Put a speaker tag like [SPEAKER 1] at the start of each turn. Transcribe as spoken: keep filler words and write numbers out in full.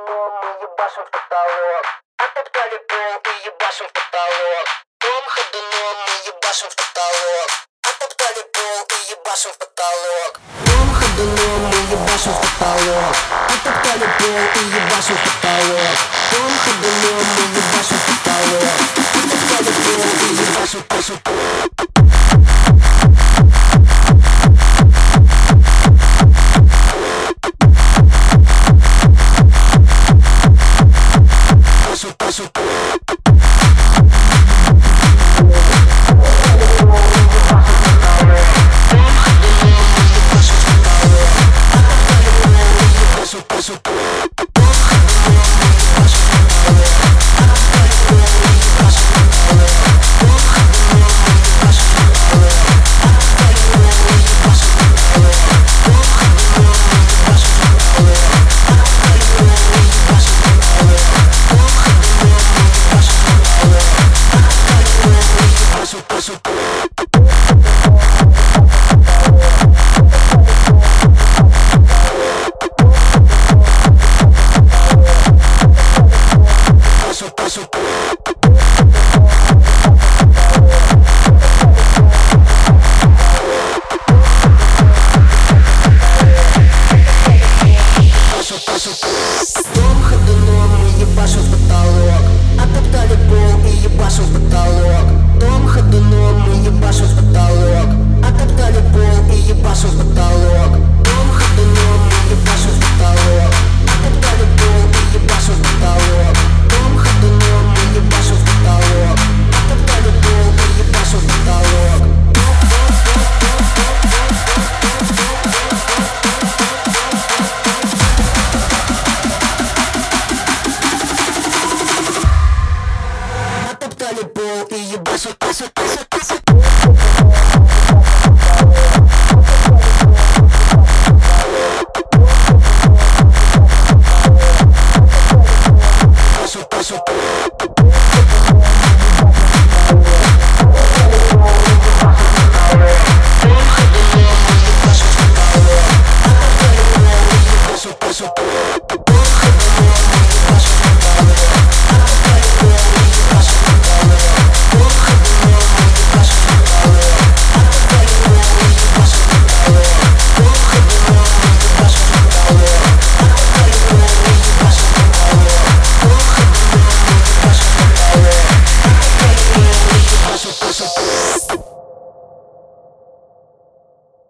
[SPEAKER 1] ходуном мы ебашим в потолок. Оттоптали пол и ебашим в потолок. Том ходуном мы ебашим в потолок. Оттоптали пол и ебашим в потолок. Том ходуном мы ебашим в потолок. Оттоптали пол и ебашим в потолок. Том ходуном мы ебашим в потолок. Оттоптали пол и ебашим в потолок. Том ходуном мы ебашим в потолок. Оттоптали пол и ебашим в потолок. Том ходуном мы ебашим в потолок. Оттоптали пол и ебашим в потолок. Том ходуном мы ебашим в потолок.